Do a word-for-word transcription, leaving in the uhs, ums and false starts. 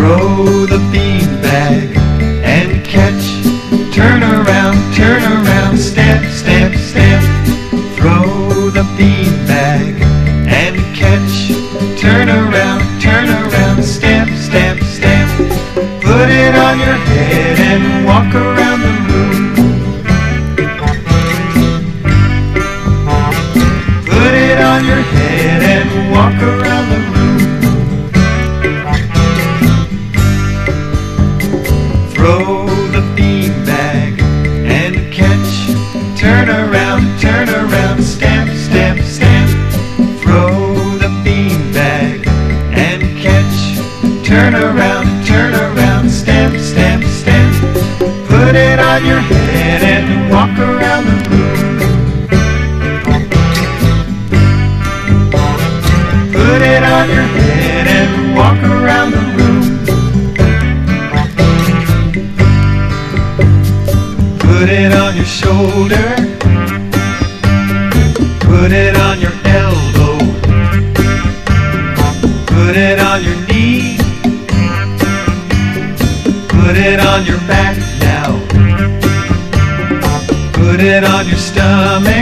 Throw the beanbag and catch. Turn around, turn around, step, step, step. Throw the beanbag and catch. Turn around, turn around, step, step, step. Put it on your head and walk around the room. Put it on your head and walk around the room. Throw the beanbag and catch. Turn around, turn around, step, step, step. Throw the beanbag and catch. Turn around, turn around, step, step, step. Put it on your head and walk around the room. Put it on your head and walk around the room. Put it on your shoulder. Put it on your elbow. Put it on your knee. Put it on your back now. Put it on your stomach.